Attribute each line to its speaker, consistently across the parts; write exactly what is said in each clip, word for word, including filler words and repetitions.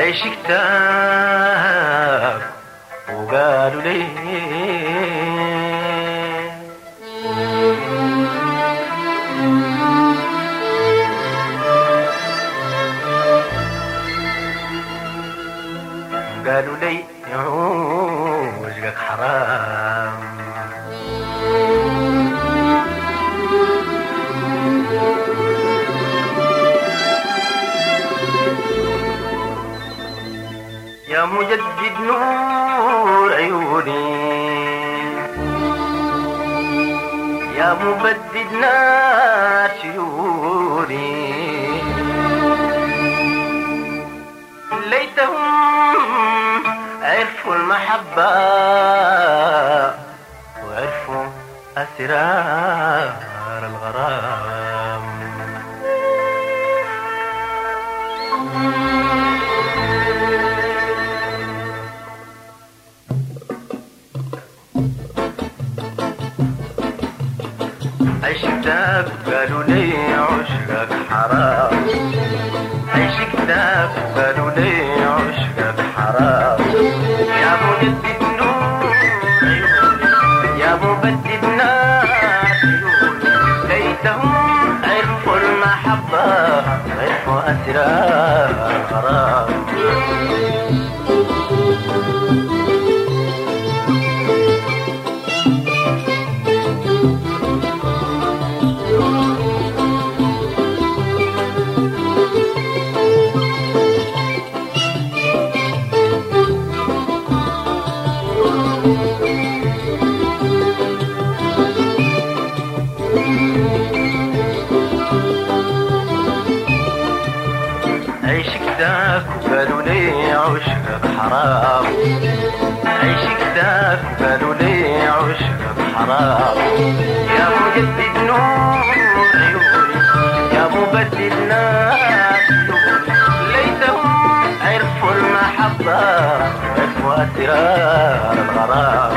Speaker 1: عيش كتاب وقالوا ليه قالوا لي عوجك حرام يا مجدد نور عيوني يا مبدد نار شيوني ليتهم عرفوا المحبة وعرفوا أسرار الغرام عشتك قالوا لي عشقك حرام عشقتك قالوا لي عشقك حرام يا مجدد نور عيوني يا مبدد نار عيوني ليتهم عرفوا المحبة عرفوا أسرار الغرام عشقتك وقالوا لي عشقك حرام عشقتك وقالوا لي عشقك حرام يا مجدد نور عيوني يا مبدد نار عيوني ليتهم عرفوا المحبة عرفوا أسرار الغرام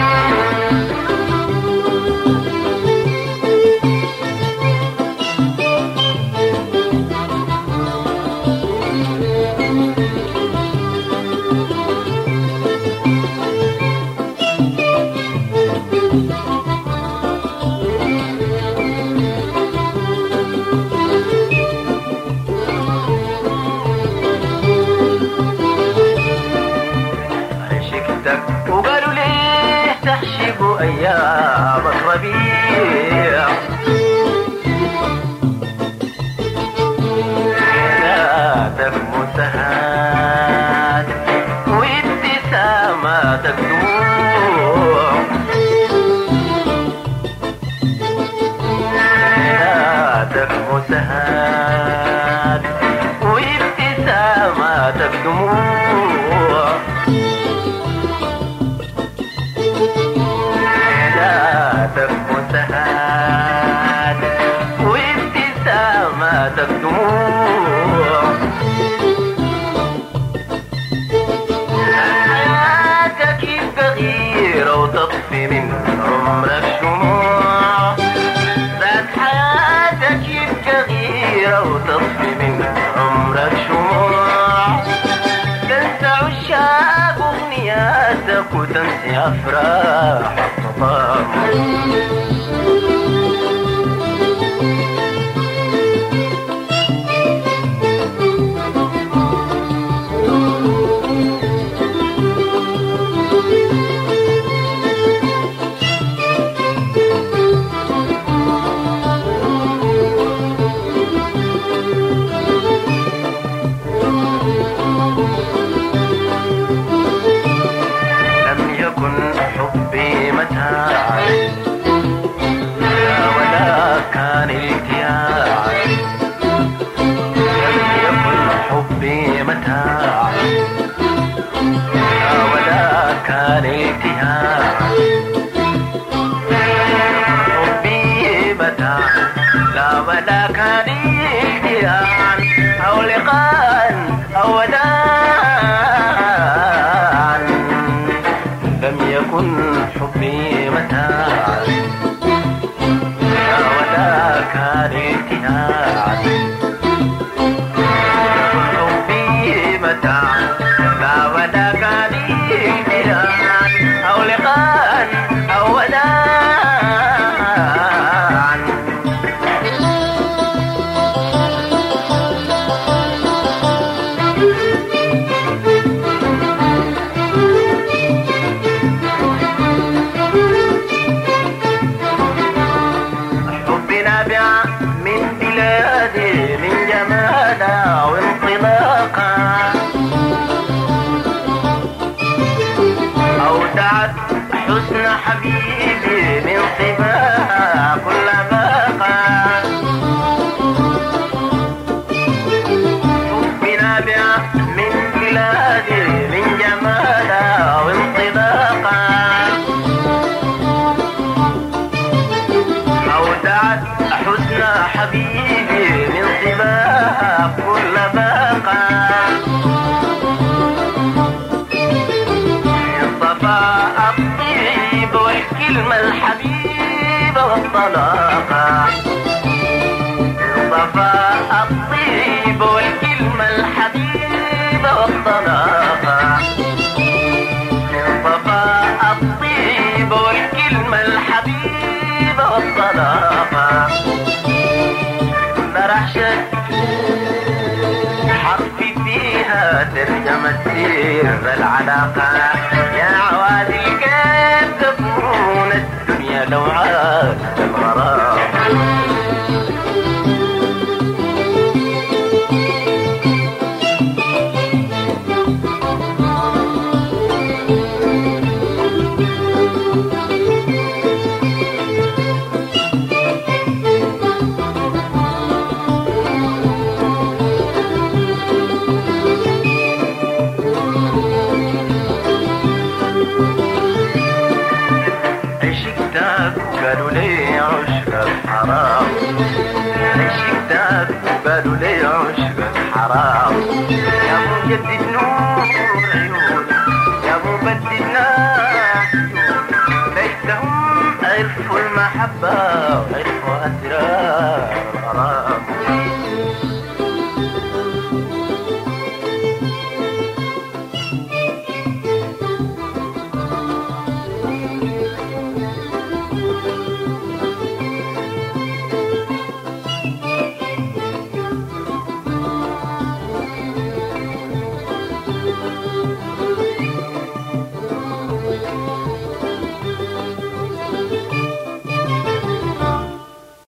Speaker 1: وقالوا ليه تحشب أيام الربيع حياتك مسهات وابتساماتك دموع حياتك مسهات وابتساماتك دموع حياتك مسهات وابتساماتك دموع حياتك يبقى غيرة وتطفي من عمرك شموع ذات حياتك يبقى غيرة وتطفي من عمرك شموع تنسى عشاق أغنياتك وتنسي أفراح الطفام حبي متاع لا ولا كان التياع لم يكن حبي متاع لا ولا كان التياع حبي متاع لا ولا كان التياع أو لقاء أو وداع لم يكن حبي متاعا حسن حبيبي من صباها كل باقة حبنا بها من بلادي من جمالها وانطلاقها أودعت حسن حبيبي من صباها كل باقة صفاء الطيب والكلمة الحبيبة والطلاقة صفاء الطيب والكلمة الحبيبة والطلاقة صفاء الطيب والكلمة الحبيبة والطلاقة مرحشة حرفي فيها ترجمة سر العلاقة يا عوادي القلب تضمون الدنيا لو عاد الغرام قالوا لي عشقك حرام عشقتك وقالوا لي عشقك حرام يا مجدد نور عيوني يا مبدد نار عيوني ليتهم عرفوا المحبة